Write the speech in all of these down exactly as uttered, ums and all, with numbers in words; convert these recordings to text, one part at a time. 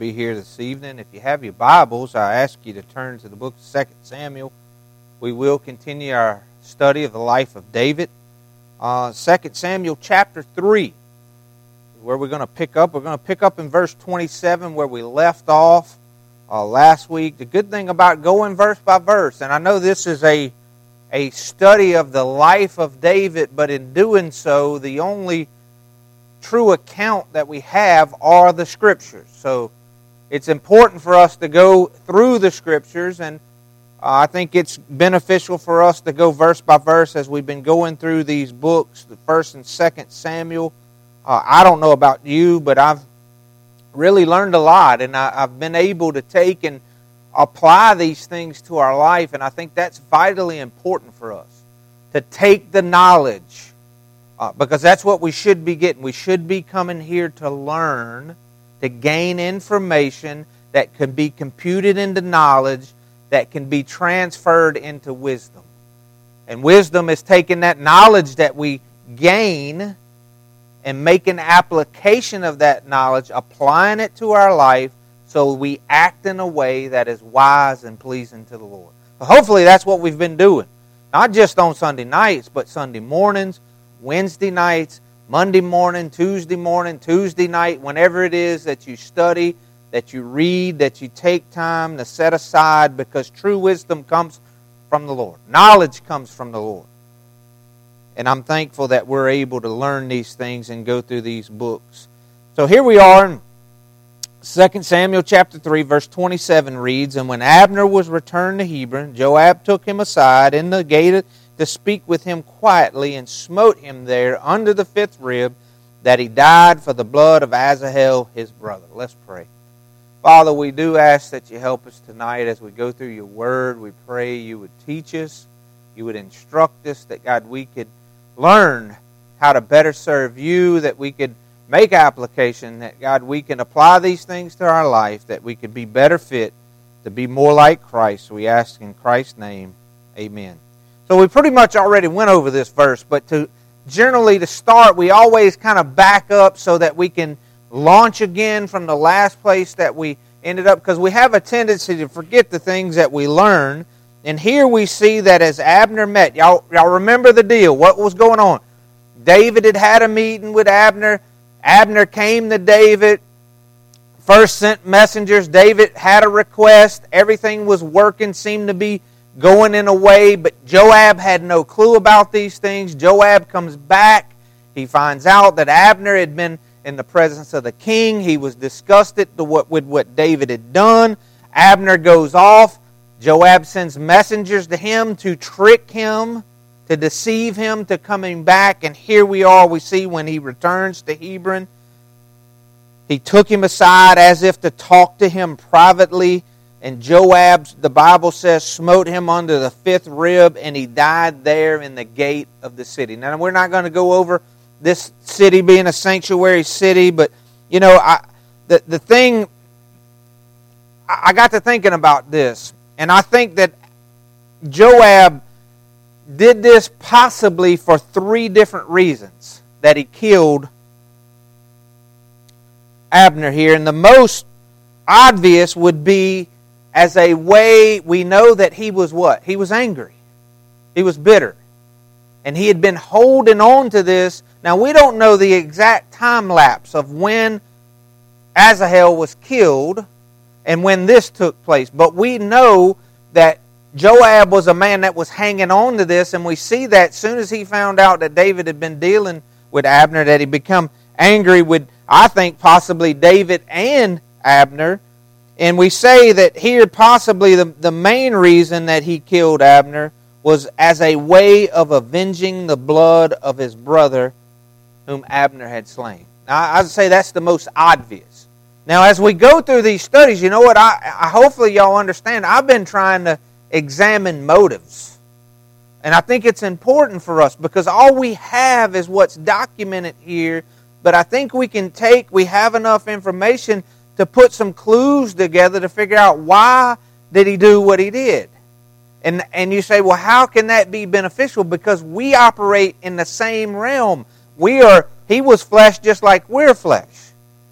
Be here this evening. If you have your Bibles, I ask you to turn to the book of Second Samuel. We will continue our study of the life of David. Uh, Second Samuel chapter three, where we're going to pick up. We're going to pick up in verse twenty-seven where we left off uh, last week. The good thing about going verse by verse, and I know this is a, a study of the life of David, but in doing so, the only true account that we have are the Scriptures. So it's important for us to go through the Scriptures, and uh, I think it's beneficial for us to go verse by verse as we've been going through these books, the First and Second Samuel. Uh, I don't know about you, but I've really learned a lot, and I, I've been able to take and apply these things to our life, and I think that's vitally important for us, to take the knowledge, uh, because that's what we should be getting. We should be coming here to learn, to gain information that can be computed into knowledge, that can be transferred into wisdom. And wisdom is taking that knowledge that we gain and making application of that knowledge, applying it to our life so we act in a way that is wise and pleasing to the Lord. So hopefully that's what we've been doing. Not just on Sunday nights, but Sunday mornings, Wednesday nights, Monday morning, Tuesday morning, Tuesday night, whenever it is that you study, that you read, that you take time to set aside, because true wisdom comes from the Lord. Knowledge comes from the Lord. And I'm thankful that we're able to learn these things and go through these books. So here we are in Second Samuel chapter three, verse twenty-seven reads, "And when Abner was returned to Hebron, Joab took him aside in the gate to speak with him quietly, and smote him there under the fifth rib, that he died for the blood of Asahel his brother." Let's pray. Father, we do ask that you help us tonight as we go through your word. We pray you would teach us, you would instruct us, that God, we could learn how to better serve you, that we could make application, that God, we can apply these things to our life, that we could be better fit to be more like Christ. We ask in Christ's name, amen. So we pretty much already went over this verse, but to generally to start, we always kind of back up so that we can launch again from the last place that we ended up, because we have a tendency to forget the things that we learn. And here we see that as Abner met, y'all, y'all remember the deal, what was going on? David had had a meeting with Abner. Abner came to David, first sent messengers. David had a request. Everything was working, seemed to be going in a way, but Joab had no clue about these things. Joab comes back. He finds out that Abner had been in the presence of the king. He was disgusted with what David had done. Abner goes off. Joab sends messengers to him to trick him, to deceive him to coming back. And here we are, we see when he returns to Hebron, he took him aside as if to talk to him privately. And Joab, the Bible says, smote him under the fifth rib, and he died there in the gate of the city. Now, we're not going to go over this city being a sanctuary city, but, you know, I, the, the thing, I got to thinking about this, and I think that Joab did this possibly for three different reasons that he killed Abner here. And the most obvious would be as a way, we know that he was what? He was angry. He was bitter. And he had been holding on to this. Now, we don't know the exact time lapse of when Asahel was killed and when this took place. But we know that Joab was a man that was hanging on to this. And we see that as soon as he found out that David had been dealing with Abner, that he become angry with, I think, possibly David and Abner. And we say that here possibly the, the main reason that he killed Abner was as a way of avenging the blood of his brother whom Abner had slain. Now, I would say that's the most obvious. Now, as we go through these studies, you know what? I, I hopefully y'all understand, I've been trying to examine motives. And I think it's important for us because all we have is what's documented here. But I think we can take, we have enough information to put some clues together to figure out why did he do what he did. And and you say, well, how can that be beneficial? Because we operate in the same realm. We are, he was flesh just like we're flesh.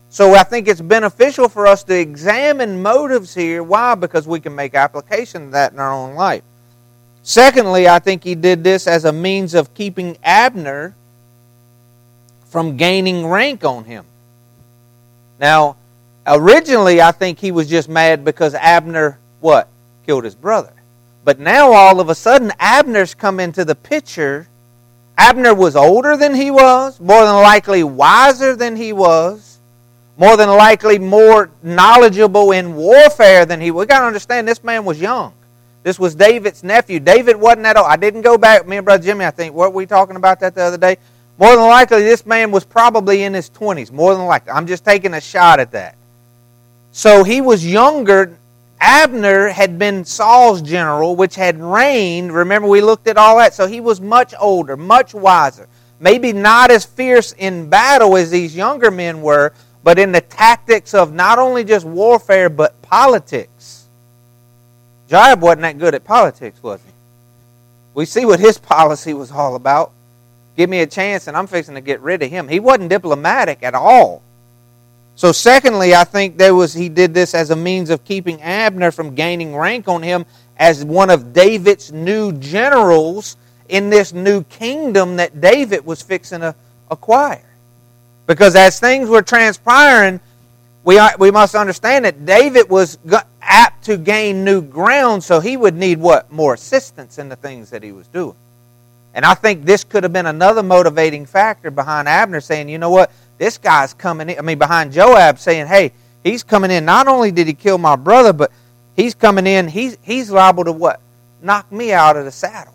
So I think it's beneficial for us to examine motives here. Why? Because we can make application of that in our own life. Secondly, I think he did this as a means of keeping Abner from gaining rank on him. Now, originally I think he was just mad because Abner, what? Killed his brother. But now all of a sudden Abner's come into the picture. Abner was older than he was, more than likely wiser than he was, more than likely more knowledgeable in warfare than he was. We've got to understand this man was young. This was David's nephew. David wasn't that old. I didn't go back, me and Brother Jimmy, I think, weren't we talking about that the other day? More than likely, this man was probably in his twenties. More than likely. I'm just taking a shot at that. So he was younger. Abner had been Saul's general, which had reigned. Remember, we looked at all that. So he was much older, much wiser. Maybe not as fierce in battle as these younger men were, but in the tactics of not only just warfare, but politics. Joab wasn't that good at politics, was he? We see what his policy was all about. Give me a chance and I'm fixing to get rid of him. He wasn't diplomatic at all. So secondly, I think there was he did this as a means of keeping Abner from gaining rank on him as one of David's new generals in this new kingdom that David was fixing to acquire. Because as things were transpiring, we are, we must understand that David was apt to gain new ground, so he would need what? More assistance in the things that he was doing. And I think this could have been another motivating factor behind Abner saying, you know what, this guy's coming in, I mean behind Joab saying, hey, he's coming in, not only did he kill my brother, but he's coming in, he's, he's liable to what? Knock me out of the saddle.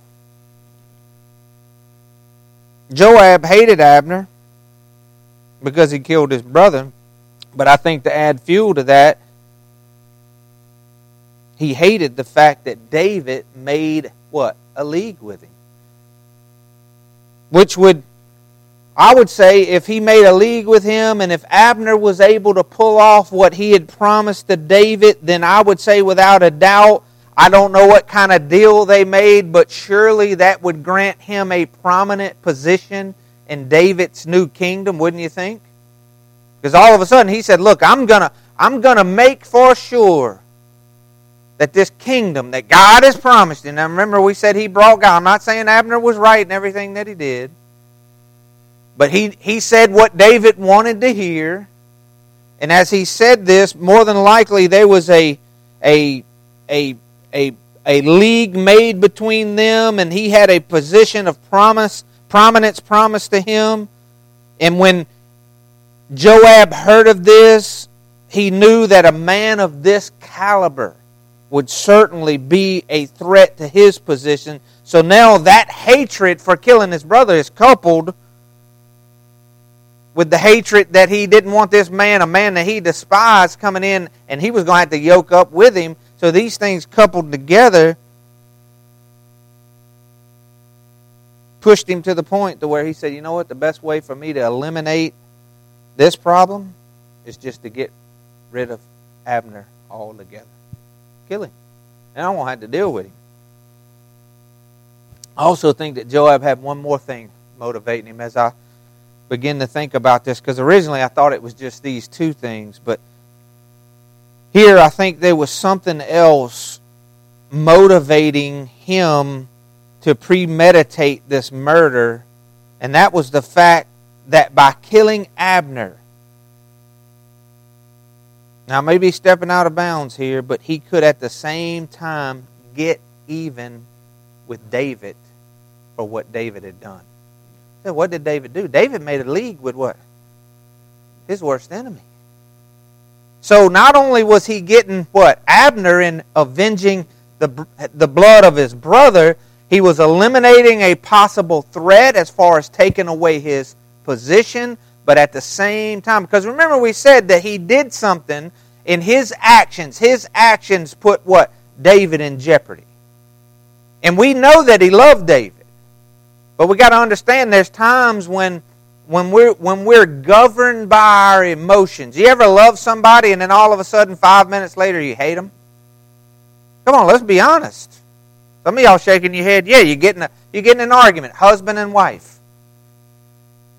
Joab hated Abner because he killed his brother. But I think to add fuel to that, he hated the fact that David made, what? A league with him. Which would, I would say, if he made a league with him and if Abner was able to pull off what he had promised to David, then I would say without a doubt, I don't know what kind of deal they made, but surely that would grant him a prominent position in David's new kingdom, wouldn't you think? Because all of a sudden he said, look, I'm gonna, I'm gonna make for sure that this kingdom that God has promised. And now remember we said he brought God. I'm not saying Abner was right in everything that he did. But he, he said what David wanted to hear. And as he said this, more than likely there was a, a, a, a, a league made between them. And he had a position of promise, prominence promised to him. And when Joab heard of this, he knew that a man of this caliber would certainly be a threat to his position. So now that hatred for killing his brother is coupled with the hatred that he didn't want this man, a man that he despised, coming in, and he was going to have to yoke up with him. So these things coupled together pushed him to the point to where he said, you know what, the best way for me to eliminate this problem is just to get rid of Abner altogether. Kill him. And I won't have to deal with him. I also think that Joab had one more thing motivating him as I begin to think about this, because originally I thought it was just these two things, but here I think there was something else motivating him to premeditate this murder, and that was the fact that by killing Abner, now maybe stepping out of bounds here, but he could at the same time get even with David for what David had done. So what did David do? David made a league with what? His worst enemy. So not only was he getting what? Abner in avenging the, the blood of his brother, he was eliminating a possible threat as far as taking away his position, but at the same time, because remember we said that he did something in his actions. His actions put what? David in jeopardy. And we know that he loved David. But we got to understand there's times when when we're when we're governed by our emotions. You ever love somebody and then all of a sudden five minutes later you hate them? Come on, let's be honest. Some of y'all shaking your head. Yeah, you're getting a, you're getting an argument, husband and wife.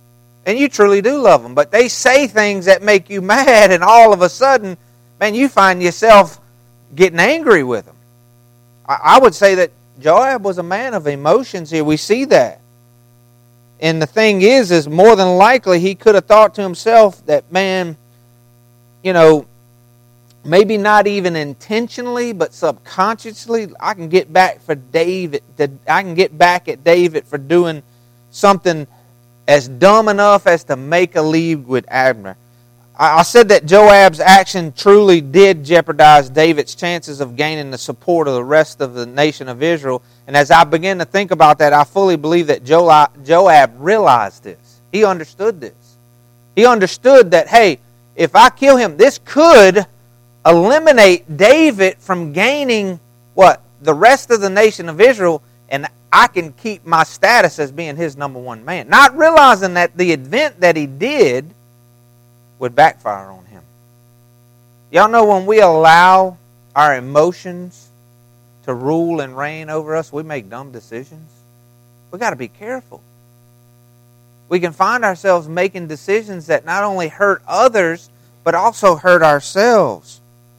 And you truly do love them. But they say things that make you mad, and all of a sudden, man, you find yourself getting angry with them. I, I would say that Joab was a man of emotions here. We see that. And the thing is, is more than likely he could have thought to himself that, man, you know, maybe not even intentionally, but subconsciously, I can get back for David. I can get back at David for doing something as dumb enough as to make a league with Abner. I said that Joab's action truly did jeopardize David's chances of gaining the support of the rest of the nation of Israel. And as I began to think about that, I fully believe that Joab realized this. He understood this. He understood that, hey, if I kill him, this could eliminate David from gaining, what, the rest of the nation of Israel, and I can keep my status as being his number one man. Not realizing that the event that he did would backfire on him. Y'all know when we allow our emotions to rule and reign over us, we make dumb decisions. We've got to be careful. We can find ourselves making decisions that not only hurt others, but also hurt ourselves.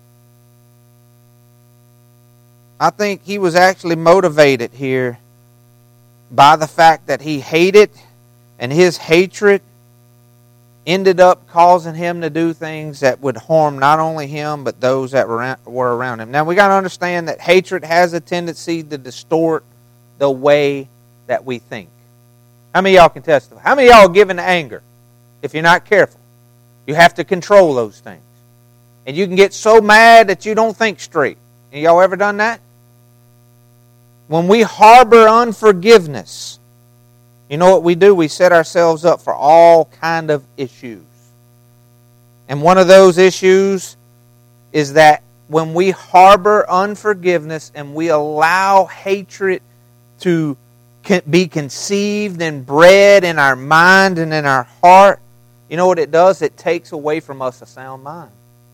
I think he was actually motivated here by the fact that he hated, and his hatred ended up causing him to do things that would harm not only him, but those that were around him. Now, we got to understand that hatred has a tendency to distort the way that we think. How many of y'all can testify? How many of y'all give in to anger? If you're not careful, you have to control those things. And you can get so mad that you don't think straight. Have y'all ever done that? When we harbor unforgiveness, you know what we do? We set ourselves up for all kind of issues. And one of those issues is that when we harbor unforgiveness and we allow hatred to be conceived and bred in our mind and in our heart, you know what it does? It takes away from us a sound mind.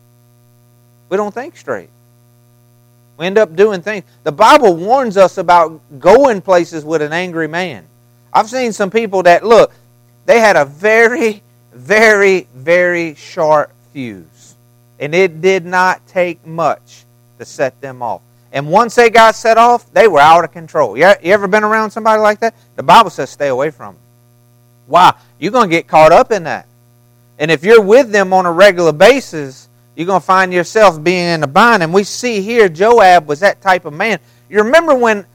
We don't think straight. We end up doing things. The Bible warns us about going places with an angry man. I've seen some people that, look, they had a very, very, very sharp fuse. And it did not take much to set them off. And once they got set off, they were out of control. You ever been around somebody like that? The Bible says stay away from them. Why? You're going to get caught up in that. And if you're with them on a regular basis, you're going to find yourself being in a bind. And we see here Joab was that type of man. You remember when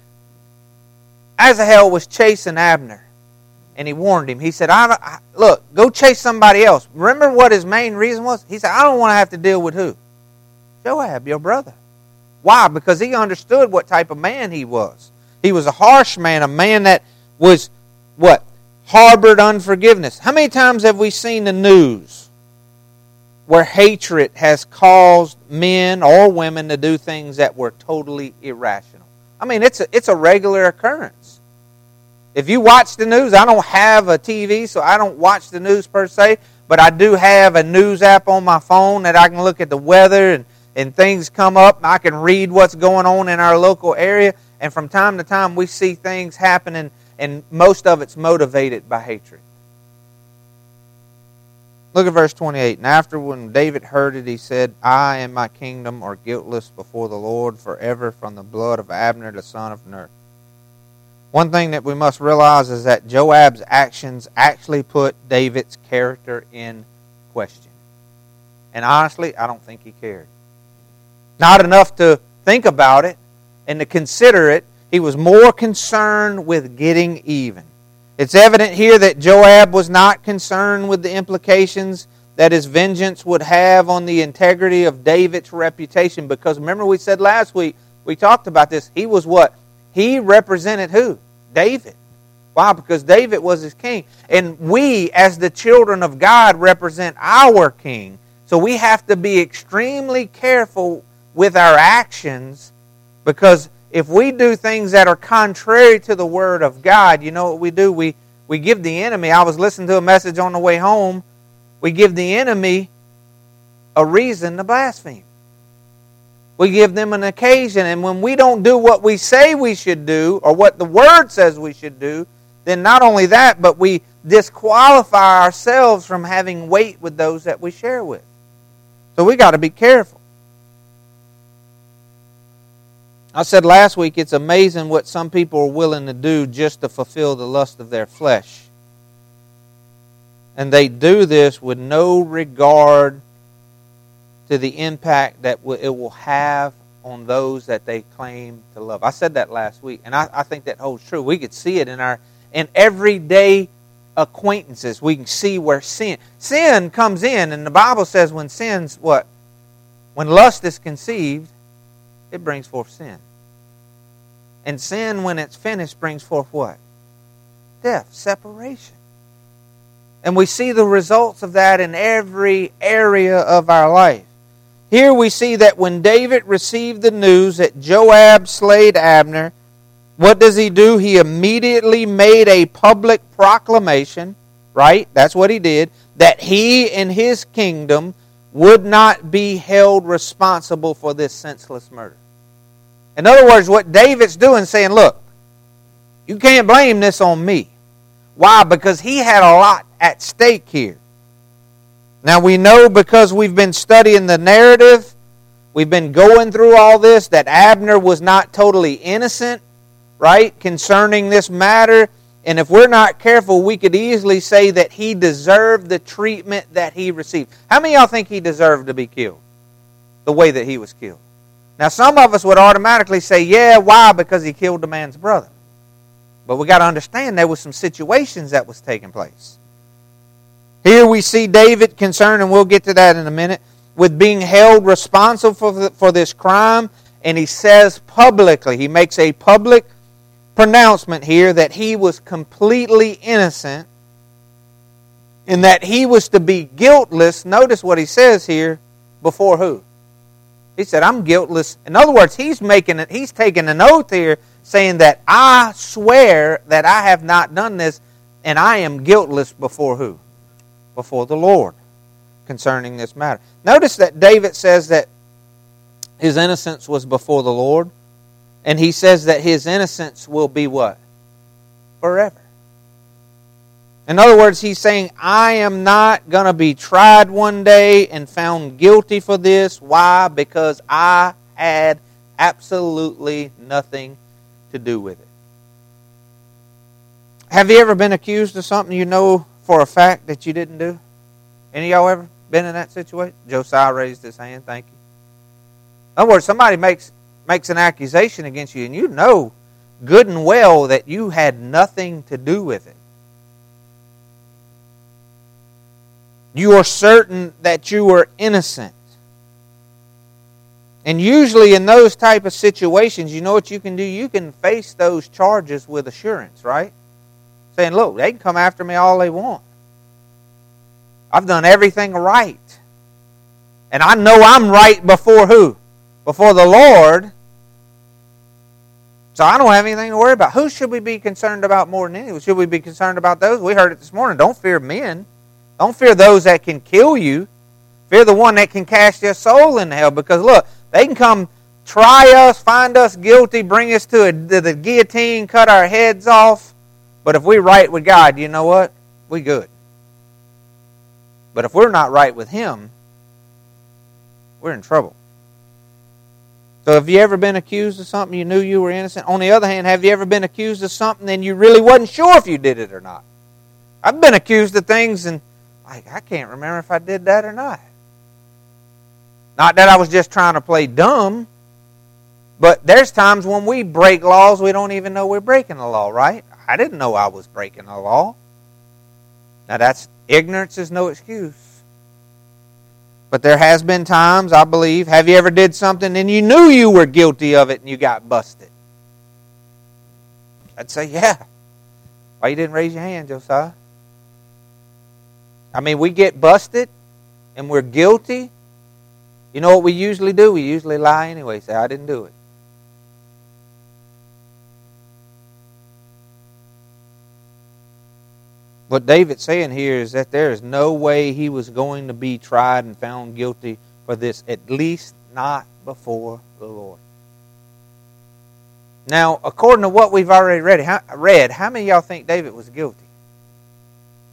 Asahel was chasing Abner, and he warned him. He said, I, I, look, go chase somebody else. Remember what his main reason was? He said, I don't want to have to deal with who? Joab, your brother. Why? Because he understood what type of man he was. He was a harsh man, a man that was, what? Harbored unforgiveness. How many times have we seen the news where hatred has caused men or women to do things that were totally irrational? I mean, it's a, it's a regular occurrence. If you watch the news, I don't have a T V, so I don't watch the news per se, but I do have a news app on my phone that I can look at the weather and, and things come up. I can read what's going on in our local area, and from time to time we see things happening, and most of it's motivated by hatred. Look at verse twenty-eight. And after when David heard it, he said, I and my kingdom are guiltless before the Lord forever from the blood of Abner the son of Ner. One thing that we must realize is that Joab's actions actually put David's character in question. And honestly, I don't think he cared. Not enough to think about it and to consider it. He was more concerned with getting even. It's evident here that Joab was not concerned with the implications that his vengeance would have on the integrity of David's reputation. Because remember we said last week, we talked about this, he was what? He represented who? David. Why? Because David was his king. And we, as the children of God, represent our king. So we have to be extremely careful with our actions, because if we do things that are contrary to the Word of God, you know what we do? We, we give the enemy, I was listening to a message on the way home, we give the enemy a reason to blaspheme. We give them an occasion, and when we don't do what we say we should do, or what the Word says we should do, then not only that, but we disqualify ourselves from having weight with those that we share with. So we got to be careful. I said last week, it's amazing what some people are willing to do just to fulfill the lust of their flesh. And they do this with no regard to the impact that it will have on those that they claim to love. I said that last week, and I, I think that holds true. We could see it in our in everyday acquaintances. We can see where sin sin comes in, and the Bible says when sin's what? When lust is conceived, it brings forth sin. And sin, when it's finished, brings forth what? Death, separation. And we see the results of that in every area of our life. Here we see that when David received the news that Joab slayed Abner, what does he do? He immediately made a public proclamation, right? That's what he did, that he and his kingdom would not be held responsible for this senseless murder. In other words, what David's doing is saying, look, you can't blame this on me. Why? Because he had a lot at stake here. Now we know, because we've been studying the narrative, we've been going through all this, that Abner was not totally innocent, right, concerning this matter. And if we're not careful, we could easily say that he deserved the treatment that he received. How many of y'all think he deserved to be killed the way that he was killed? Now some of us would automatically say, yeah, why? Because he killed the man's brother. But we got to understand there was some situations that was taking place. Here we see David concerned, and we'll get to that in a minute, with being held responsible for, the, for this crime. And he says publicly, he makes a public pronouncement here that he was completely innocent and that he was to be guiltless. Notice what he says here, before who? He said, I'm guiltless. In other words, he's making it, he's taking an oath here saying that I swear that I have not done this and I am guiltless before who? Before the Lord concerning this matter. Notice that David says that his innocence was before the Lord, and he says that his innocence will be what? Forever. In other words, he's saying, I am not going to be tried one day and found guilty for this. Why? Because I had absolutely nothing to do with it. Have you ever been accused of something you know for a fact that you didn't do? Any of y'all ever been in that situation? Josiah raised his hand. Thank you. In other words, somebody makes makes an accusation against you, and you know good and well that you had nothing to do with it. You are certain that you were innocent. And usually in those type of situations, you know what you can do? You can face those charges with assurance, right? Saying, look, they can come after me all they want. I've done everything right. And I know I'm right before who? Before the Lord. So I don't have anything to worry about. Who should we be concerned about more than anyone? Should we be concerned about those? We heard it this morning. Don't fear men. Don't fear those that can kill you. Fear the one that can cast your soul into hell. Because look, they can come try us, find us guilty, bring us to, a, to the guillotine, cut our heads off. But if we're right with God, you know what? We good. But if we're not right with Him, we're in trouble. So have you ever been accused of something you knew you were innocent? On the other hand, have you ever been accused of something and you really wasn't sure if you did it or not? I've been accused of things and like, I can't remember if I did that or not. Not that I was just trying to play dumb, but there's times when we break laws we don't even know we're breaking the law, right? I didn't know I was breaking the law. Now that's, ignorance is no excuse. But there has been times, I believe, have you ever did something and you knew you were guilty of it and you got busted? I'd say, yeah. Why you didn't raise your hand, Josiah? I mean, we get busted and we're guilty. You know what we usually do? We usually lie anyway. Say, I didn't do it. What David's saying here is that there is no way he was going to be tried and found guilty for this, at least not before the Lord. Now, according to what we've already read, how, read, how many of y'all think David was guilty?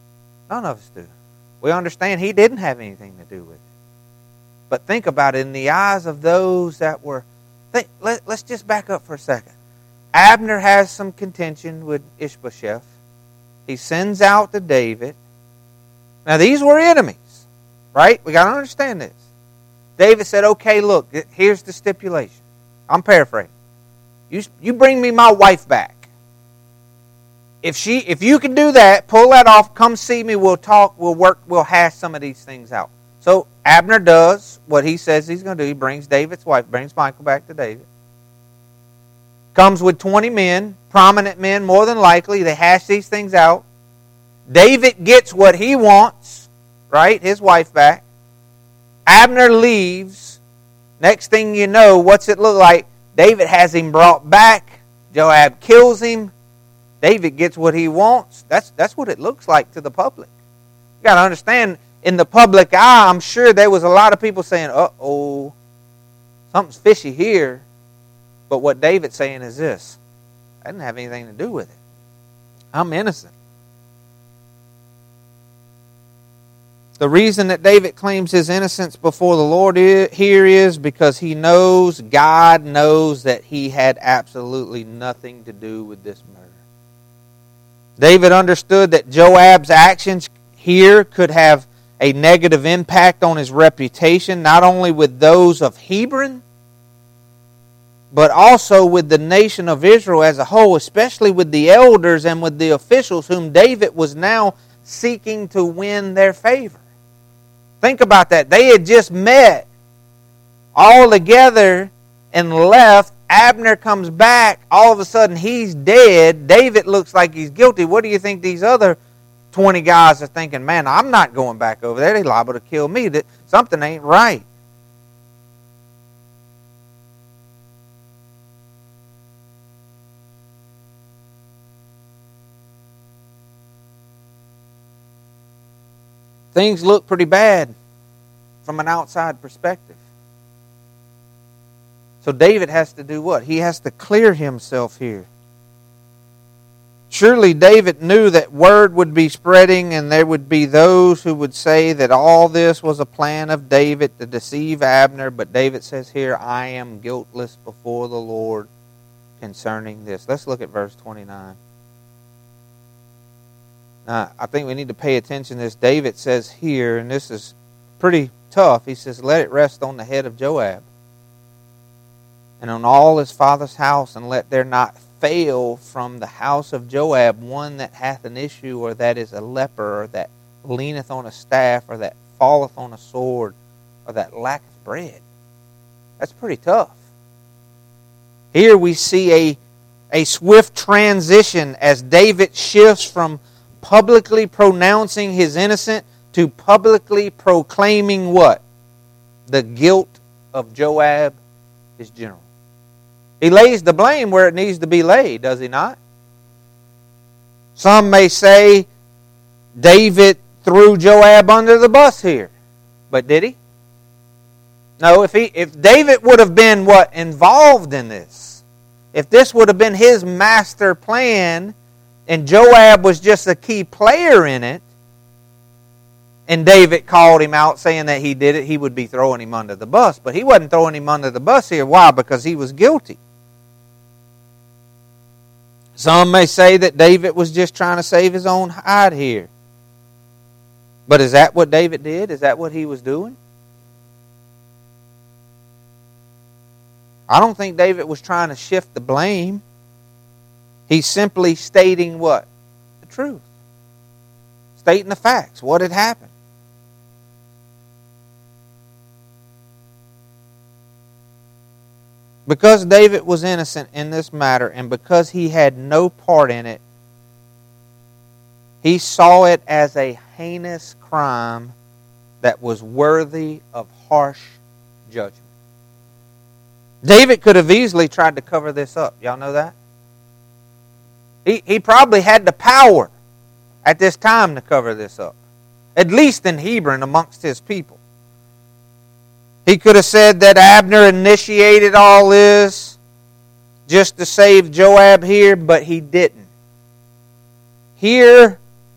None of us do. We understand he didn't have anything to do with it. But think about it, in the eyes of those that were... Think, let, let's just back up for a second. Abner has some contention with Ishbosheth. He sends out to David. Now these were enemies, right? We got to understand this. David said, okay, look, here's the stipulation. I'm paraphrasing. You, you bring me my wife back. If she, if you can do that, pull that off, come see me, we'll talk, we'll work, we'll hash some of these things out. So Abner does what he says he's going to do. He brings David's wife, brings Michal back to David. Comes with twenty men, prominent men more than likely. They hash these things out. David gets what he wants, right? His wife back. Abner leaves. Next thing you know, what's it look like? David has him brought back. Joab kills him. David gets what he wants. That's, that's what it looks like to the public. You got to understand, in the public eye, I'm sure there was a lot of people saying, uh-oh, something's fishy here. But what David's saying is this: I didn't have anything to do with it. I'm innocent. The reason that David claims his innocence before the Lord here is because he knows, God knows, that he had absolutely nothing to do with this murder. David understood that Joab's actions here could have a negative impact on his reputation, not only with those of Hebron, but also with the nation of Israel as a whole, especially with the elders and with the officials whom David was now seeking to win their favor. Think about that. They had just met all together and left. Abner comes back. All of a sudden, he's dead. David looks like he's guilty. What do you think these other twenty guys are thinking? Man, I'm not going back over there. They're liable to kill me. Something ain't right. Things look pretty bad from an outside perspective. So David has to do what? He has to clear himself here. Surely David knew that word would be spreading, and there would be those who would say that all this was a plan of David to deceive Abner. But David says here, I am guiltless before the Lord concerning this. Let's look at verse twenty-nine. Now, I think we need to pay attention to this. David says here, and this is pretty tough, he says, let it rest on the head of Joab and on all his father's house, and let there not fail from the house of Joab one that hath an issue, or that is a leper, or that leaneth on a staff, or that falleth on a sword, or that lacketh bread. That's pretty tough. Here we see a, a swift transition as David shifts from publicly pronouncing his innocence to publicly proclaiming what? The guilt of Joab, his general. He lays the blame where it needs to be laid, does he not? Some may say David threw Joab under the bus here. But did he? No, if he if David would have been what? Involved in this. If this would have been his master plan, and Joab was just a key player in it, and David called him out saying that he did it, he would be throwing him under the bus. But he wasn't throwing him under the bus here. Why? Because he was guilty. Some may say that David was just trying to save his own hide here. But is that what David did? Is that what he was doing? I don't think David was trying to shift the blame. He's simply stating what? The truth. Stating the facts. What had happened. Because David was innocent in this matter, and because he had no part in it, he saw it as a heinous crime that was worthy of harsh judgment. David could have easily tried to cover this up. Y'all know that? He, he probably had the power at this time to cover this up. At least in Hebron amongst his people. He could have said that Abner initiated all this just to save Joab here, but he didn't. Here,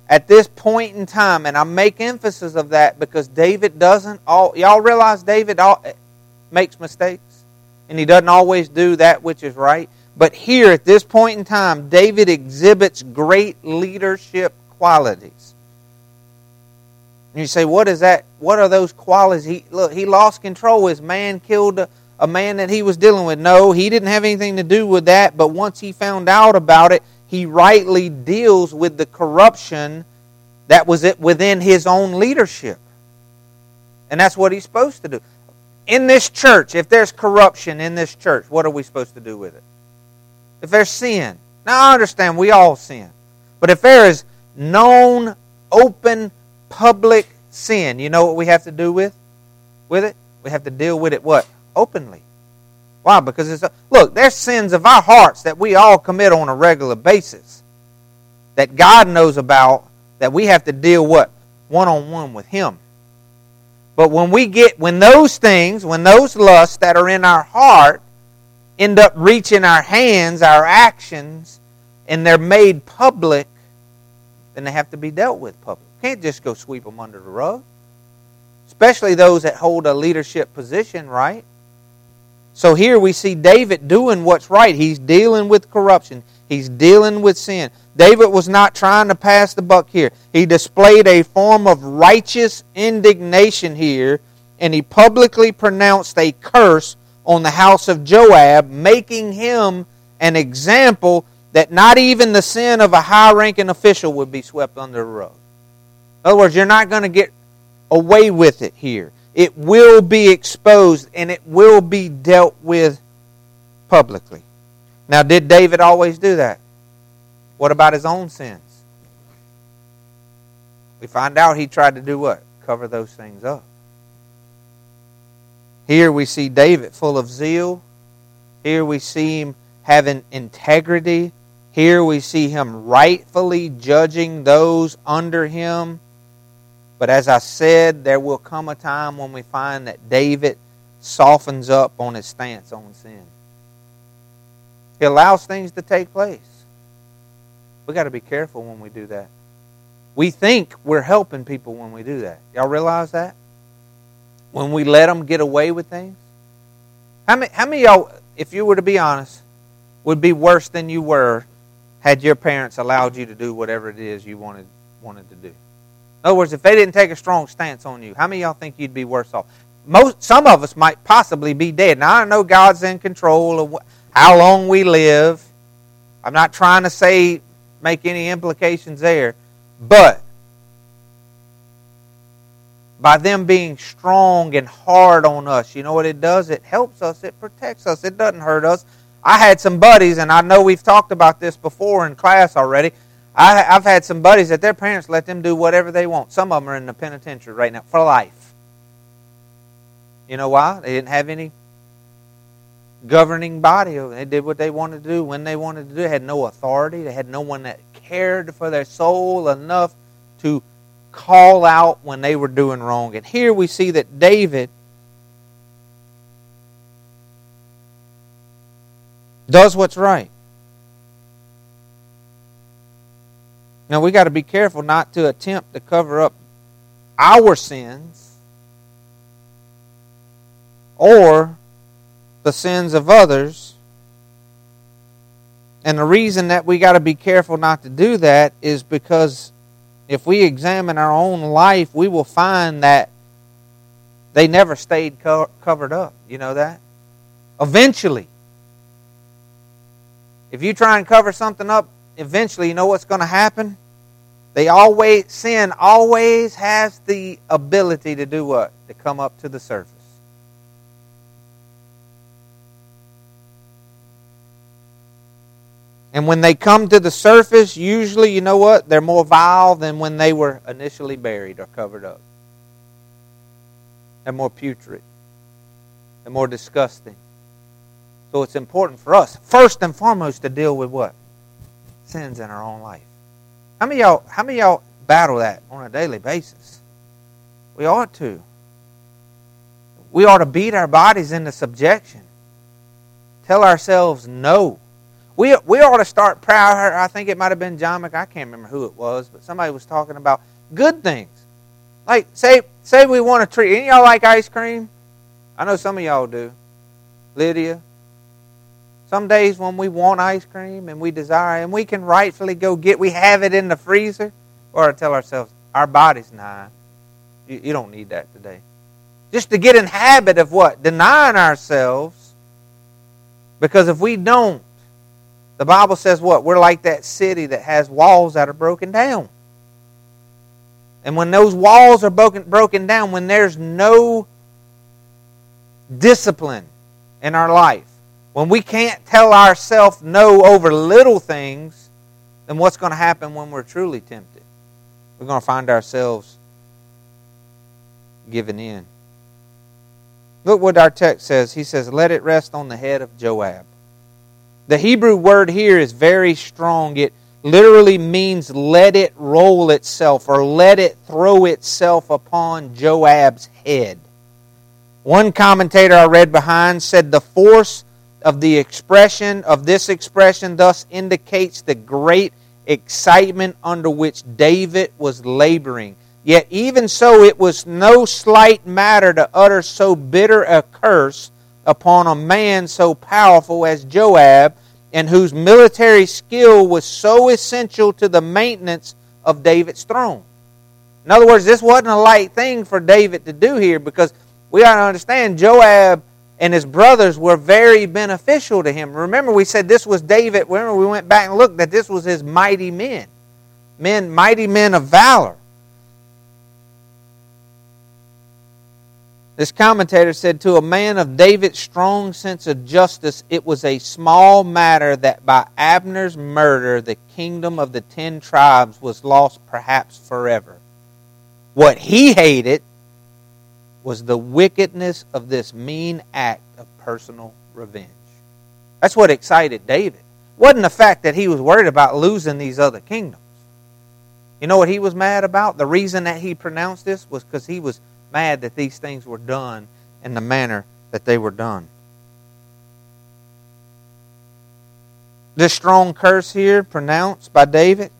at this point in time, and I make emphasis of that because David doesn't all. Y'all realize David all, makes mistakes, and he doesn't always do that which is right. But here at this point in time, David exhibits great leadership qualities. And you say, what is that? What are those qualities? He, look, he lost control. His man killed a, a man that he was dealing with. No, he didn't have anything to do with that. But once he found out about it, he rightly deals with the corruption that was within his own leadership. And that's what he's supposed to do. In this church, if there's corruption in this church, what are we supposed to do with it? If there's sin. Now I understand we all sin. But if there is known, open, public sin, you know what we have to do with, with it? We have to deal with it what? Openly. Why? Because it's a, look, there's sins of our hearts that we all commit on a regular basis that God knows about, that we have to deal what? One-on-one with Him. But when we get, when those things, when those lusts that are in our heart end up reaching our hands, our actions, and they're made public, then they have to be dealt with public. You can't just go sweep them under the rug. Especially those that hold a leadership position, right? So here we see David doing what's right. He's dealing with corruption. He's dealing with sin. David was not trying to pass the buck here. He displayed a form of righteous indignation here, and he publicly pronounced a curse on the house of Joab, making him an example that not even the sin of a high-ranking official would be swept under the rug. In other words, you're not going to get away with it here. It will be exposed and it will be dealt with publicly. Now, did David always do that? What about his own sins? We find out he tried to do what? Cover those things up. Here we see David full of zeal. Here we see him having integrity. Here we see him rightfully judging those under him. But as I said, there will come a time when we find that David softens up on his stance on sin. He allows things to take place. We've got to be careful when we do that. We think we're helping people when we do that. Y'all realize that? When we let them get away with things? How many, how many of y'all, if you were to be honest, would be worse than you were had your parents allowed you to do whatever it is you wanted wanted to do? In other words, if they didn't take a strong stance on you, how many of y'all think you'd be worse off? Most, some of us might possibly be dead. Now, I know God's in control of how long we live. I'm not trying to say, make any implications there. But by them being strong and hard on us, you know what it does? It helps us. It protects us. It doesn't hurt us. I had some buddies, and I know we've talked about this before in class already. I, I've had some buddies that their parents let them do whatever they want. Some of them are in the penitentiary right now for life. You know why? They didn't have any governing body. They did what they wanted to do when they wanted to do it. They had no authority. They had no one that cared for their soul enough to call out when they were doing wrong. And here we see that David does what's right. Now we got to be careful not to attempt to cover up our sins or the sins of others. And the reason that we got to be careful not to do that is because if we examine our own life, we will find that they never stayed co- covered up. You know that? Eventually. If you try and cover something up, eventually, you know what's going to happen? They always, sin always has the ability to do what? To come up to the surface. And when they come to the surface, usually, you know what? They're more vile than when they were initially buried or covered up. They're more putrid. They're more disgusting. So it's important for us, first and foremost, to deal with what? Sins in our own life. How many of y'all, how many of y'all battle that on a daily basis? We ought to. We ought to beat our bodies into subjection. Tell ourselves no. We we ought to start proud. I think it might have been John Mc. I can't remember who it was, but somebody was talking about good things. Like say say we want a treat. Any of y'all like ice cream? I know some of y'all do. Lydia. Some days when we want ice cream and we desire, and we can rightfully go get. We have it in the freezer, or tell ourselves our body's nah. You, you don't need that today. Just to get in habit of what? Denying ourselves. Because if we don't, the Bible says what? We're like that city that has walls that are broken down. And when those walls are broken, broken down, when there's no discipline in our life, when we can't tell ourselves no over little things, then what's going to happen when we're truly tempted? We're going to find ourselves giving in. Look what our text says. He says, let it rest on the head of Joab. The Hebrew word here is very strong. It literally means let it roll itself or let it throw itself upon Joab's head. One commentator I read behind said the force of the expression, of this expression, thus indicates the great excitement under which David was laboring. Yet even so, it was no slight matter to utter so bitter a curse upon a man so powerful as Joab, and whose military skill was so essential to the maintenance of David's throne. In other words, this wasn't a light thing for David to do here, because we ought to understand Joab and his brothers were very beneficial to him. Remember, we said this was David. Remember, we went back and looked that this was his mighty men. Men, mighty men of valor. This commentator said, to a man of David's strong sense of justice, it was a small matter that by Abner's murder, the kingdom of the ten tribes was lost perhaps forever. What he hated was the wickedness of this mean act of personal revenge. That's what excited David. It wasn't the fact that he was worried about losing these other kingdoms. You know what he was mad about? The reason that he pronounced this was because he was mad that these things were done in the manner that they were done. This strong curse here pronounced by David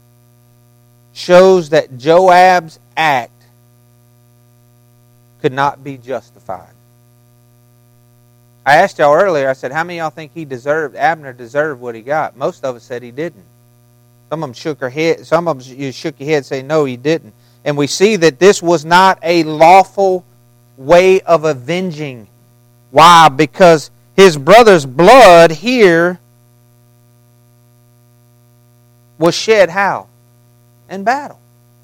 shows that Joab's act could not be justified. I asked y'all earlier, I said, how many of y'all think he deserved, Abner deserved what he got? Most of us said he didn't. Some of them shook their head, some of them you shook your head and say, no, he didn't. And we see that this was not a lawful way of avenging. Why? Because his brother's blood here was shed how? In battle.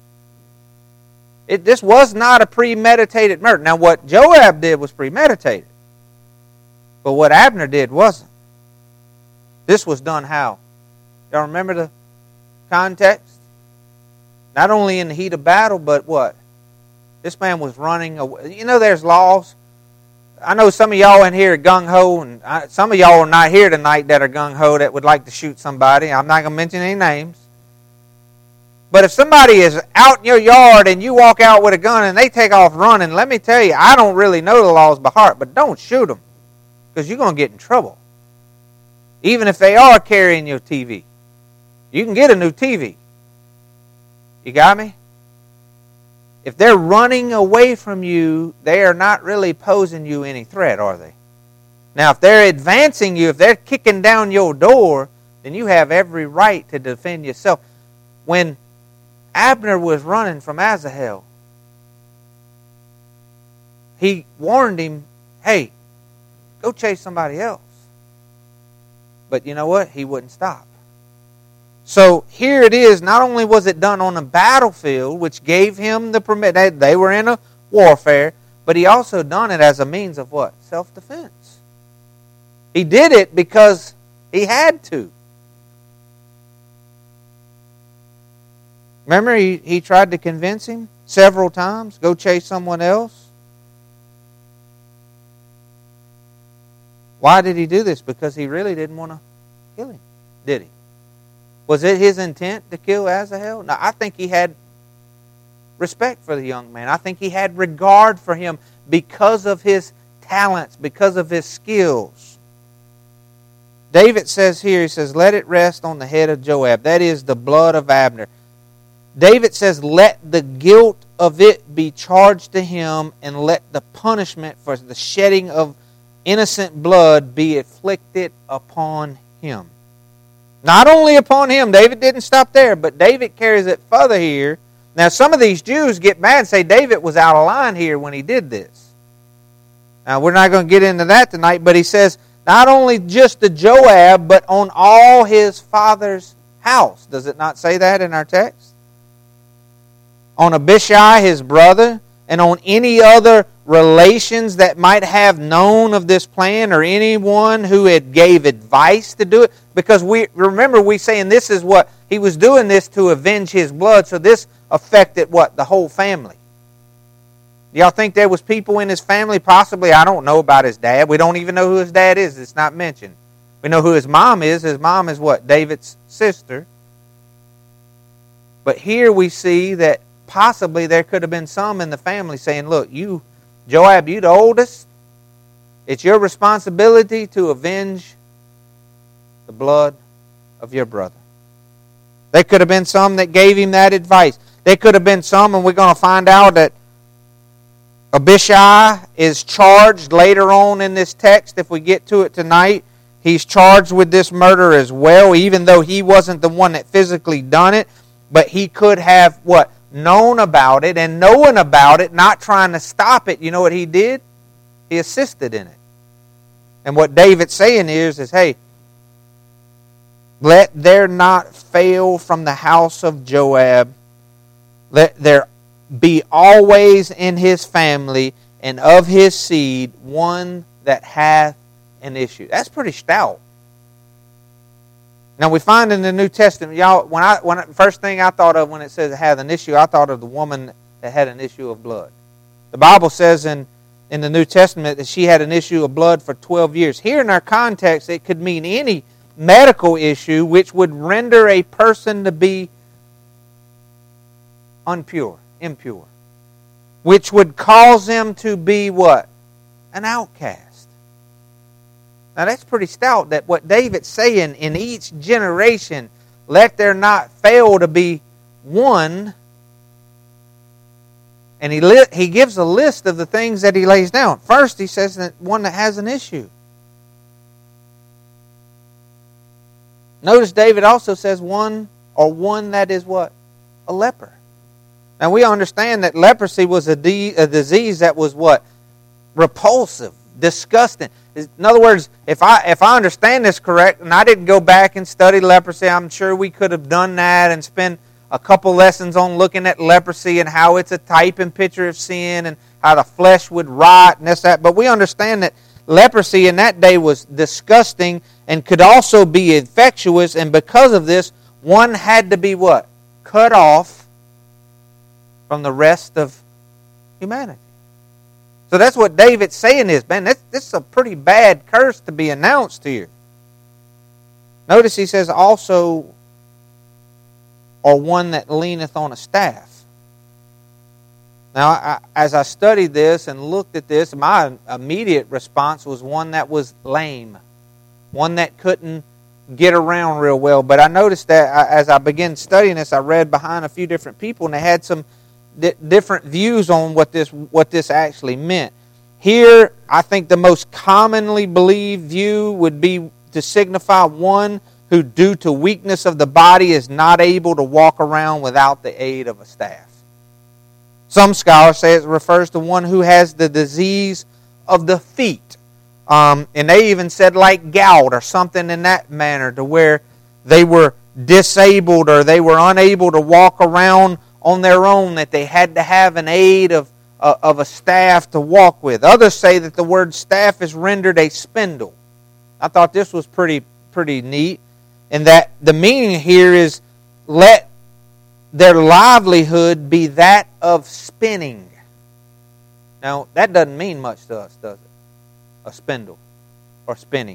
It, this was not a premeditated murder. Now what Joab did was premeditated. But what Abner did wasn't. This was done how? Y'all remember the context? Not only in the heat of battle, but what? This man was running away. You know there's laws. I know some of y'all in here are gung-ho, and I, some of y'all are not here tonight that are gung-ho that would like to shoot somebody. I'm not going to mention any names. But if somebody is out in your yard and you walk out with a gun and they take off running, let me tell you, I don't really know the laws by heart, but don't shoot them, because you're going to get in trouble. Even if they are carrying your T V. You can get a new T V. You got me? If they're running away from you, they are not really posing you any threat, are they? Now, if they're advancing you, if they're kicking down your door, then you have every right to defend yourself. When Abner was running from Asahel, he warned him, hey, go chase somebody else. But you know what? He wouldn't stop. So here it is, not only was it done on a battlefield, which gave him the permit, they, they were in a warfare, but he also done it as a means of what? Self-defense. He did it because he had to. Remember, he, he tried to convince him several times, go chase someone else. Why did he do this? Because he really didn't want to kill him, did he? Was it his intent to kill Asahel? No, I think he had respect for the young man. I think he had regard for him because of his talents, because of his skills. David says here, he says, let it rest on the head of Joab. That is the blood of Abner. David says, let the guilt of it be charged to him, and let the punishment for the shedding of innocent blood be inflicted upon him. Not only upon him, David didn't stop there, but David carries it further here. Now, some of these Jews get mad and say David was out of line here when he did this. Now, we're not going to get into that tonight, but he says, not only just to Joab, but on all his father's house. Does it not say that in our text? On Abishai, his brother, and on any other relations that might have known of this plan, or anyone who had gave advice to do it. Because we remember we saying this is what, he was doing this to avenge his blood, so this affected what? The whole family. Do y'all think there was people in his family, possibly, I don't know about his dad. We don't even know who his dad is. It's not mentioned. We know who his mom is. His mom is what? David's sister. But here we see that possibly there could have been some in the family saying, look, you, Joab, you the oldest. It's your responsibility to avenge the blood of your brother. There could have been some that gave him that advice. There could have been some, and we're going to find out that Abishai is charged later on in this text. If we get to it tonight, he's charged with this murder as well, even though he wasn't the one that physically done it. But he could have, what, known about it, and knowing about it, not trying to stop it. You know what he did? He assisted in it. And what David's saying is, is hey, let there not fail from the house of Joab, let there be always in his family and of his seed one that hath an issue. That's pretty stout. Now we find in the New Testament, y'all, when I when I, first thing I thought of when it says it had an issue, I thought of the woman that had an issue of blood. The Bible says in, in the New Testament that she had an issue of blood for twelve years. Here in our context, it could mean any medical issue which would render a person to be unpure, impure, which would cause them to be what? An outcast. Now that's pretty stout, that what David's saying, in each generation, let there not fail to be one. And he li- he gives a list of the things that he lays down. First, he says that one that has an issue. Notice David also says one, or one that is what? A leper. Now we understand that leprosy was a, de- a disease that was what? Repulsive, disgusting. In other words, if I if I understand this correct, and I didn't go back and study leprosy, I'm sure we could have done that and spent a couple lessons on looking at leprosy and how it's a type and picture of sin and how the flesh would rot and this, that. But we understand that leprosy in that day was disgusting and could also be infectious, and because of this, one had to be what? Cut off from the rest of humanity. So that's what David's saying is, man, this, this is a pretty bad curse to be announced here. Notice he says also, or one that leaneth on a staff. Now, I, as I studied this and looked at this, my immediate response was one that was lame. One that couldn't get around real well. But I noticed that I, as I began studying this, I read behind a few different people, and they had some di- different views on what this what this actually meant. Here, I think the most commonly believed view would be to signify one who, due to weakness of the body, is not able to walk around without the aid of a staff. Some scholars say it refers to one who has the disease of the feet. Um, and they even said like gout or something in that manner, to where they were disabled or they were unable to walk around on their own, that they had to have an aid of, uh, of a staff to walk with. Others say that the word staff is rendered a spindle. I thought this was pretty pretty neat, and that the meaning here is let their livelihood be that of spinning. Now, that doesn't mean much to us, does it? A spindle or spinning.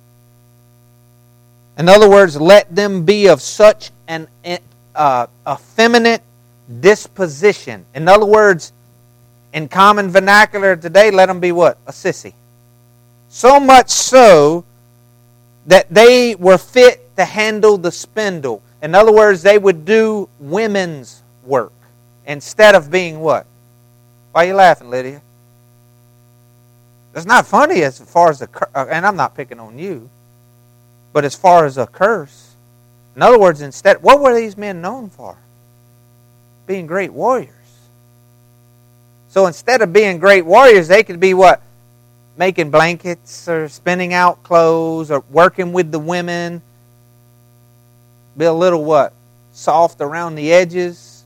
In other words, let them be of such an uh, effeminate disposition. In other words, in common vernacular today, let them be what? A sissy. So much so that they were fit to handle the spindle. In other words, they would do women's work instead of being what? Why are you laughing, Lydia? It's not funny as far as a curse, and I'm not picking on you, but as far as a curse. In other words, instead, what were these men known for? Being great warriors. So instead of being great warriors, they could be what? Making blankets or spinning out clothes or working with the women. Be a little what? Soft around the edges.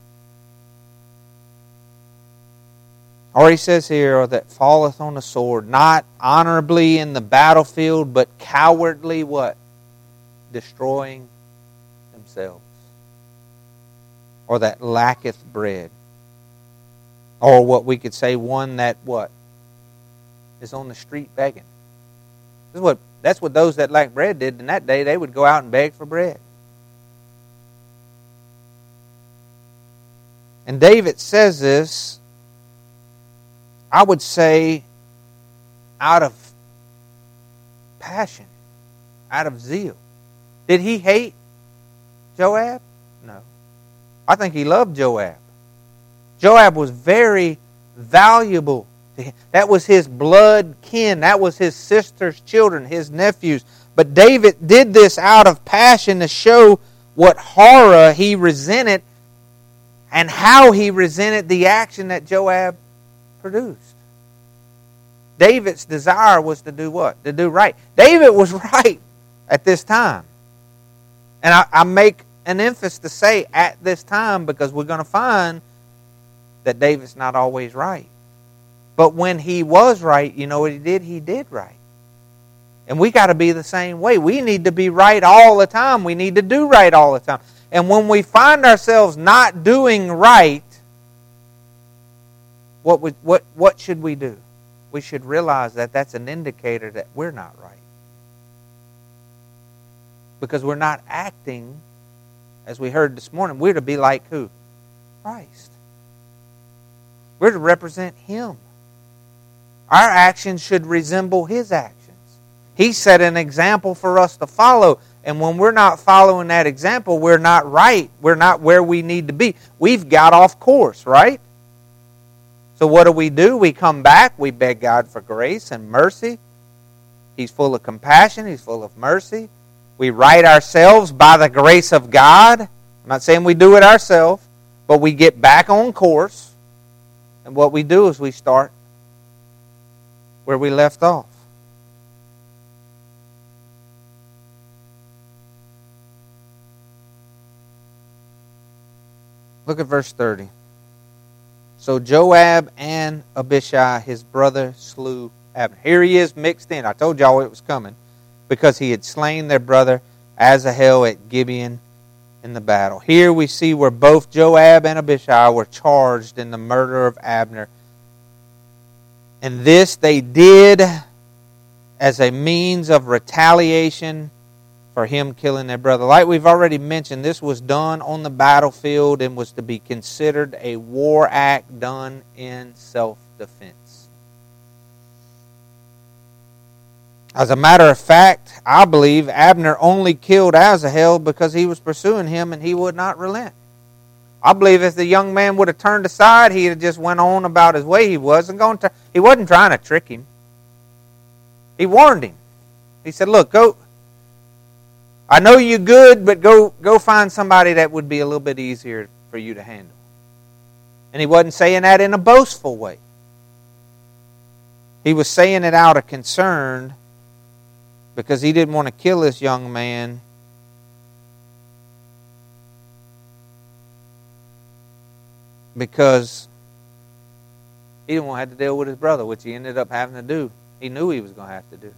Or he says here, that falleth on the sword, not honorably in the battlefield, but cowardly what? Destroying themselves. Or that lacketh bread. Or what we could say, one that what? Is on the street begging. This is what, that's what those that lack bread did in that day. They would go out and beg for bread. And David says this, I would say, out of passion, out of zeal. Did he hate Joab? No. I think he loved Joab. Joab was very valuable to him. That was his blood kin. That was his sister's children, his nephews. But David did this out of passion to show what horror he resented and how he resented the action that Joab produced. David's desire was to do what? To do right. David was right at this time. And I, I make an emphasis to say at this time because we're going to find that David's not always right. But when he was right, you know what he did? He did right. And we got to be the same way. We need to be right all the time. We need to do right all the time. And when we find ourselves not doing right, what would, what what should we do? We should realize that that's an indicator that we're not right. Because we're not acting, as we heard this morning, we're to be like who? Christ. We're to represent Him. Our actions should resemble His actions. He set an example for us to follow. And when we're not following that example, we're not right. We're not where we need to be. We've got off course, right? So what do we do? We come back. We beg God for grace and mercy. He's full of compassion. He's full of mercy. We right ourselves by the grace of God. I'm not saying we do it ourselves, but we get back on course. And what we do is we start where we left off. Look at verse thirty. So Joab and Abishai, his brother, slew Abner. Here he is mixed in. I told y'all it was coming. Because he had slain their brother Asahel at Gibeon in the battle. Here we see where both Joab and Abishai were charged in the murder of Abner. And this they did as a means of retaliation for him killing their brother. Like we've already mentioned, this was done on the battlefield and was to be considered a war act done in self-defense. As a matter of fact, I believe Abner only killed Asahel because he was pursuing him and he would not relent. I believe if the young man would have turned aside, he'd have just went on about his way he was and gone to, he wasn't trying to trick him. He warned him. He said, look, go, I know you're good, but go, go find somebody that would be a little bit easier for you to handle. And he wasn't saying that in a boastful way. He was saying it out of concern because he didn't want to kill this young man because he didn't want to have to deal with his brother, which he ended up having to do. He knew he was going to have to do.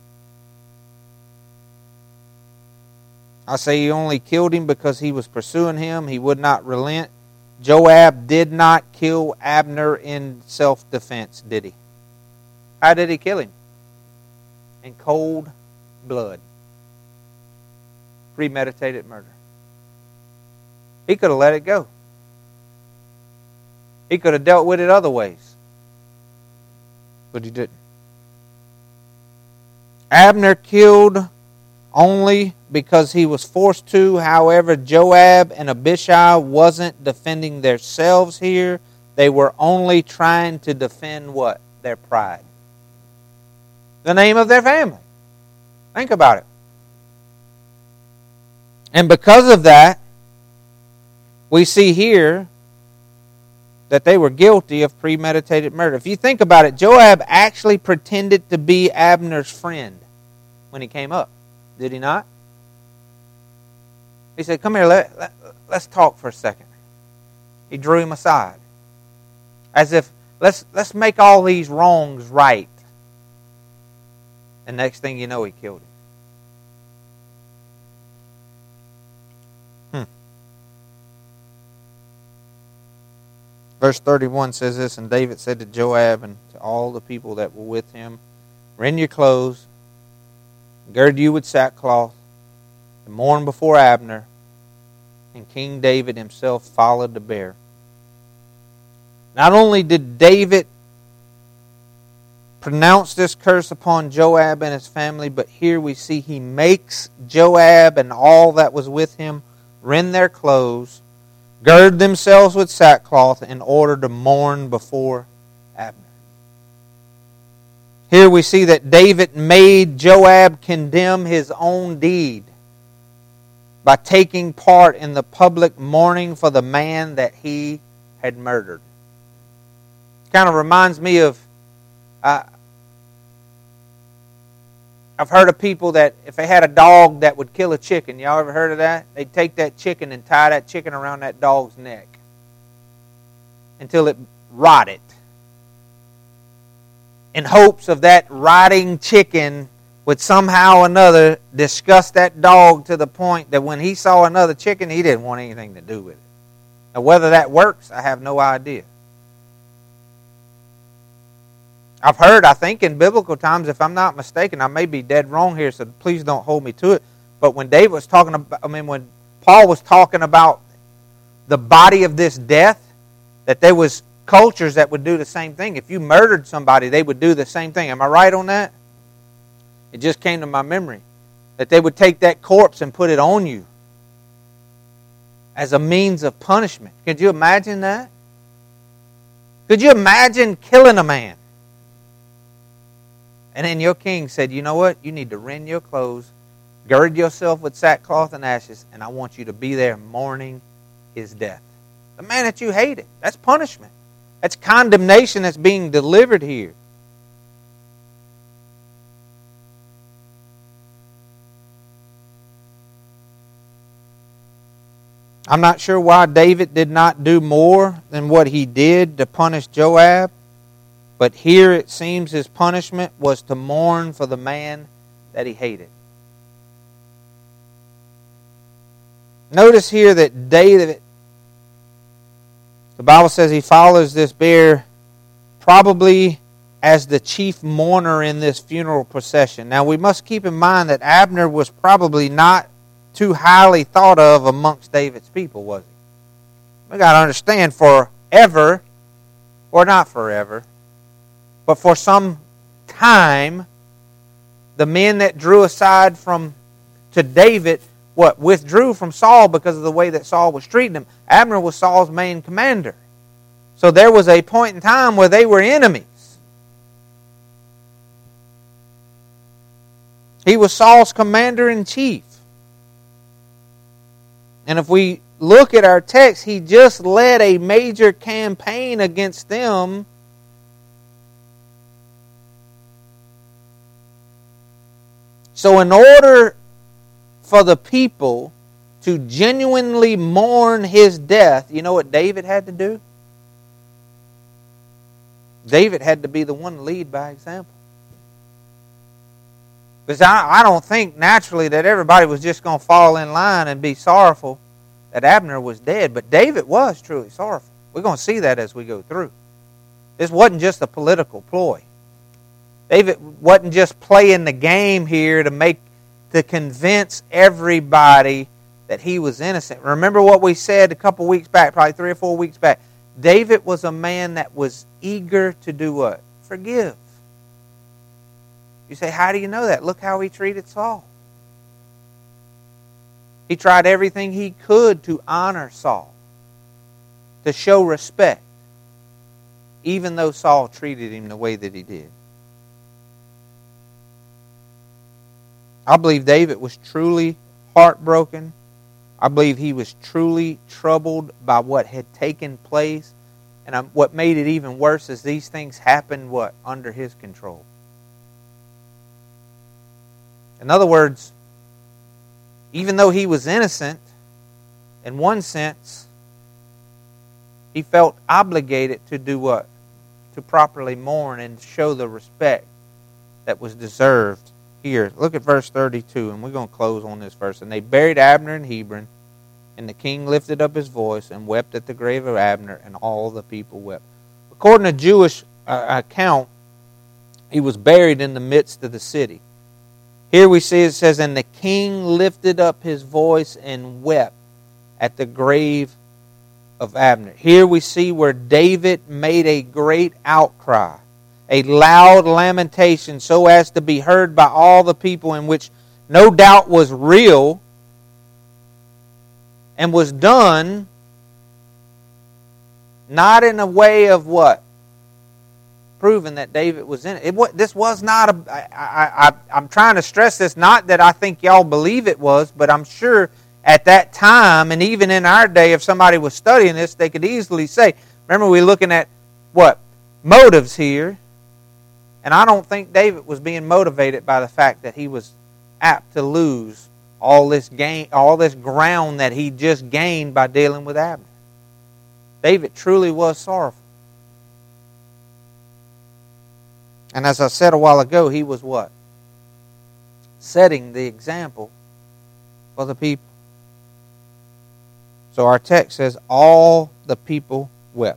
I say he only killed him because he was pursuing him. He would not relent. Joab did not kill Abner in self-defense, did he? How did he kill him? In cold blood. Premeditated murder. He could have let it go. He could have dealt with it other ways. But he didn't. Abner killed only because he was forced to. However, Joab and Abishai wasn't defending themselves here. They were only trying to defend what? Their pride. The name of their family. Think about it. And because of that, we see here that they were guilty of premeditated murder. If you think about it, Joab actually pretended to be Abner's friend when he came up. Did he not? He said, come here, let, let, let's talk for a second. He drew him aside. As if, let's, let's make all these wrongs right. And next thing you know, he killed him. Hmm. Verse thirty-one says this, and David said to Joab and to all the people that were with him, rend your clothes, gird you with sackcloth, and mourn before Abner. And King David himself followed to bear. Not only did David pronounce this curse upon Joab and his family, but here we see he makes Joab and all that was with him rend their clothes, gird themselves with sackcloth in order to mourn before Abner. Here we see that David made Joab condemn his own deed by taking part in the public mourning for the man that he had murdered. It kind of reminds me of, uh, I've heard of people that if they had a dog that would kill a chicken, y'all ever heard of that? They'd take that chicken and tie that chicken around that dog's neck until it rotted, in hopes of that rotting chicken would somehow or another disgust that dog to the point that when he saw another chicken, he didn't want anything to do with it. Now, whether that works, I have no idea. I've heard, I think in biblical times, if I'm not mistaken, I may be dead wrong here, so please don't hold me to it. But when David was talking about, I mean, when Paul was talking about the body of this death, that there was cultures that would do the same thing. If you murdered somebody, they would do the same thing. Am I right on that? It just came to my memory that they would take that corpse and put it on you as a means of punishment. Could you imagine that? Could you imagine killing a man? And then your king said, you know what? You need to rend your clothes, gird yourself with sackcloth and ashes, and I want you to be there mourning his death. The man that you hated. That's punishment. That's condemnation that's being delivered here. I'm not sure why David did not do more than what he did to punish Joab. But here it seems his punishment was to mourn for the man that he hated. Notice here that David, the Bible says he follows this bear probably as the chief mourner in this funeral procession. Now we must keep in mind that Abner was probably not too highly thought of amongst David's people, was he? We got to understand, forever, or not forever, but for some time, the men that drew aside from to David, what, withdrew from Saul because of the way that Saul was treating him. Abner was Saul's main commander. So there was a point in time where they were enemies. He was Saul's commander-in-chief. And if we look at our text, he just led a major campaign against them. So in order for the people to genuinely mourn his death, you know what David had to do? David had to be the one to lead by example. Because I, I don't think naturally that everybody was just going to fall in line and be sorrowful that Abner was dead. But David was truly sorrowful. We're going to see that as we go through. This wasn't just a political ploy. David wasn't just playing the game here to make to convince everybody that he was innocent. Remember what we said a couple weeks back, probably three or four weeks back. David was a man that was eager to do what? Forgive. You say, how do you know that? Look how he treated Saul. He tried everything he could to honor Saul, to show respect, even though Saul treated him the way that he did. I believe David was truly heartbroken. I believe he was truly troubled by what had taken place. And what made it even worse is these things happened, what? Under his control. In other words, even though he was innocent, in one sense, he felt obligated to do what? To properly mourn and show the respect that was deserved here. Look at verse thirty-two, and we're going to close on this verse. And they buried Abner in Hebron, and the king lifted up his voice and wept at the grave of Abner, and all the people wept. According to Jewish uh, account, he was buried in the midst of the city. Here we see it says, and the king lifted up his voice and wept at the grave of Abner. Here we see where David made a great outcry, a loud lamentation so as to be heard by all the people, in which no doubt was real and was done not in a way of what? Proving that David was in it. it was, this was not a... I, I, I, I'm trying to stress this, not that I think y'all believe it was, but I'm sure at that time, and even in our day, if somebody was studying this, they could easily say, remember we're looking at what? Motives here. And I don't think David was being motivated by the fact that he was apt to lose all this gain, all this ground that he just gained by dealing with Abner. David truly was sorrowful. And as I said a while ago, he was what? Setting the example for the people. So our text says, all the people wept.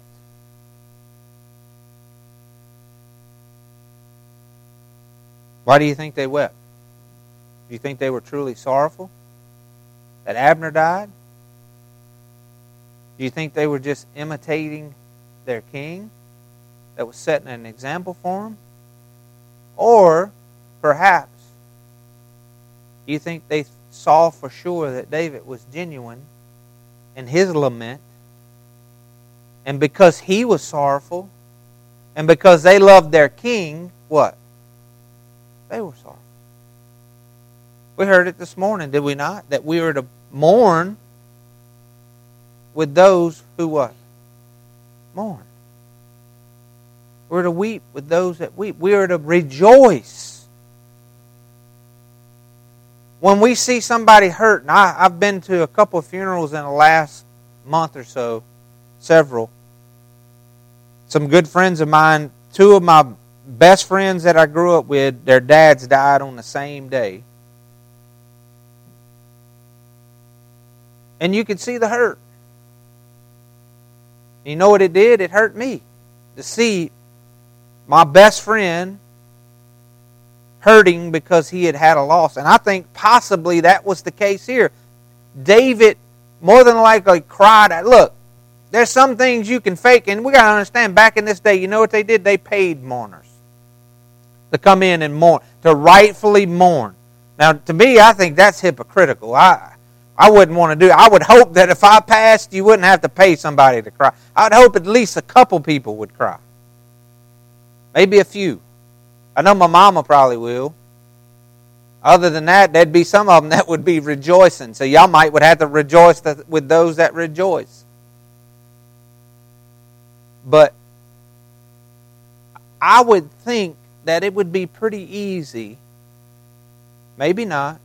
Why do you think they wept? Do you think they were truly sorrowful that Abner died? Do you think they were just imitating their king that was setting an example for them? Or perhaps you think they saw for sure that David was genuine in his lament, and because he was sorrowful, and because they loved their king, what? They were sorrowful. We heard it this morning, did we not? That we were to mourn with those who what? Mourn. We're to weep with those that weep. We are to rejoice when we see somebody hurt. And I, I've been to a couple of funerals in the last month or so, several. Some good friends of mine, two of my best friends that I grew up with, their dads died on the same day. And you could see the hurt. You know what it did? It hurt me to see my best friend hurting because he had had a loss. And I think possibly that was the case here. David more than likely cried out. Look, there's some things you can fake, and we got to understand, back in this day, you know what they did? They paid mourners to come in and mourn, to rightfully mourn. Now, to me, I think that's hypocritical. I I wouldn't want to do it. I would hope that if I passed, you wouldn't have to pay somebody to cry. I would hope at least a couple people would cry. Maybe a few. I know my mama probably will. Other than that, there'd be some of them that would be rejoicing. So y'all might would have to rejoice with those that rejoice. But I would think that it would be pretty easy, maybe not,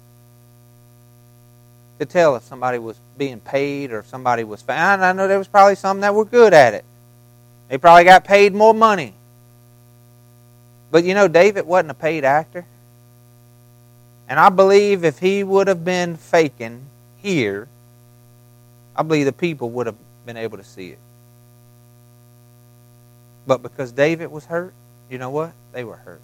to tell if somebody was being paid or if somebody was found. I know there was probably some that were good at it. They probably got paid more money. But you know, David wasn't a paid actor. And I believe if he would have been faking here, I believe the people would have been able to see it. But because David was hurt, you know what? They were hurt.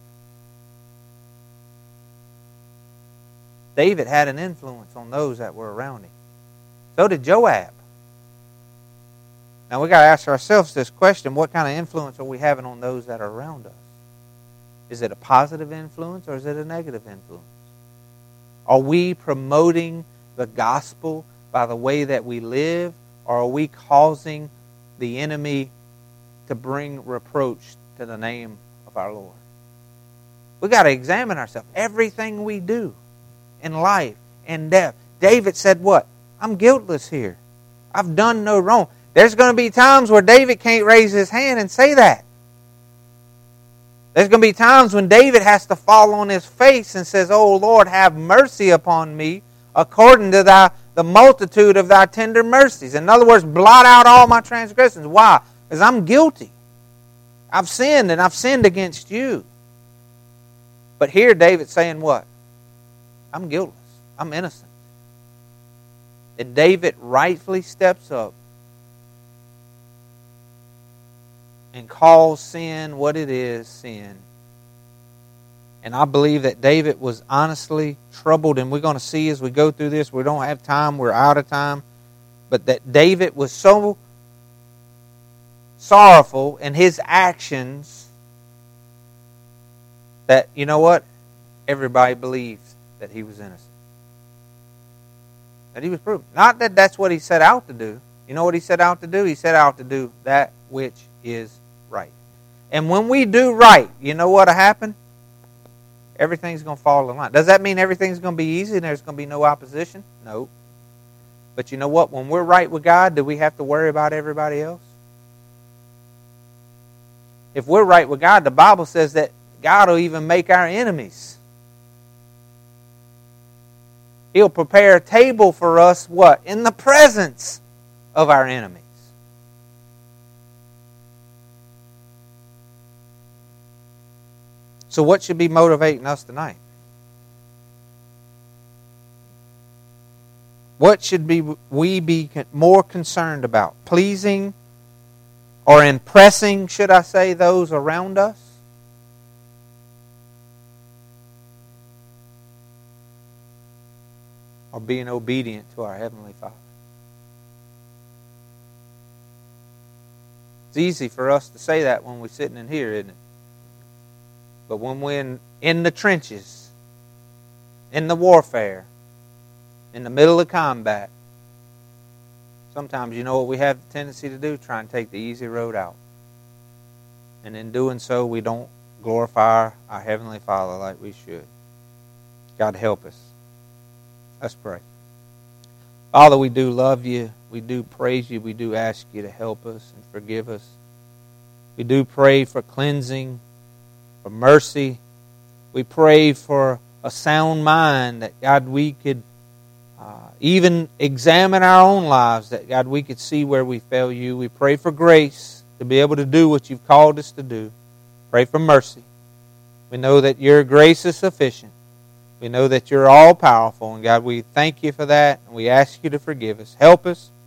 David had an influence on those that were around him. So did Joab. Now we got to ask ourselves this question: what kind of influence are we having on those that are around us? Is it a positive influence or is it a negative influence? Are we promoting the gospel by the way that we live, or are we causing the enemy to bring reproach to the name of our Lord? We've got to examine ourselves. Everything we do in life and death. David said what? I'm guiltless here. I've done no wrong. There's going to be times where David can't raise his hand and say that. There's going to be times when David has to fall on his face and says, "Oh Lord, have mercy upon me according to thy, the multitude of thy tender mercies." In other words, blot out all my transgressions. Why? Because I'm guilty. I've sinned and I've sinned against you. But here David's saying what? I'm guiltless. I'm innocent. And David rightfully steps up and calls sin what it is, sin. And I believe that David was honestly troubled, and we're going to see as we go through this, we don't have time, we're out of time, but that David was so sorrowful in his actions that, you know what? Everybody believes that he was innocent. That he was proven. Not that that's what he set out to do. You know what he set out to do? He set out to do that which is right. And when we do right, you know what will happen? Everything's going to fall in line. Does that mean everything's going to be easy and there's going to be no opposition? No. But you know what? When we're right with God, do we have to worry about everybody else? If we're right with God, the Bible says that God will even make our enemies. He'll prepare a table for us, what? In the presence of our enemies. So what should be motivating us tonight? What should be we be more concerned about? Pleasing or impressing, should I say, those around us? Or being obedient to our Heavenly Father? It's easy for us to say that when we're sitting in here, isn't it? But when we're in, in the trenches, in the warfare, in the middle of combat, sometimes you know what we have the tendency to do? Try and take the easy road out. And in doing so, we don't glorify our Heavenly Father like we should. God help us. Let's pray. Father, we do love you. We do praise you. We do ask you to help us and forgive us. We do pray for cleansing, for mercy. We pray for a sound mind, that, God, we could uh, even examine our own lives, that, God, we could see where we fail you. We pray for grace to be able to do what you've called us to do. Pray for mercy. We know that your grace is sufficient. We know that you're all powerful, and God, we thank you for that, and we ask you to forgive us. Help us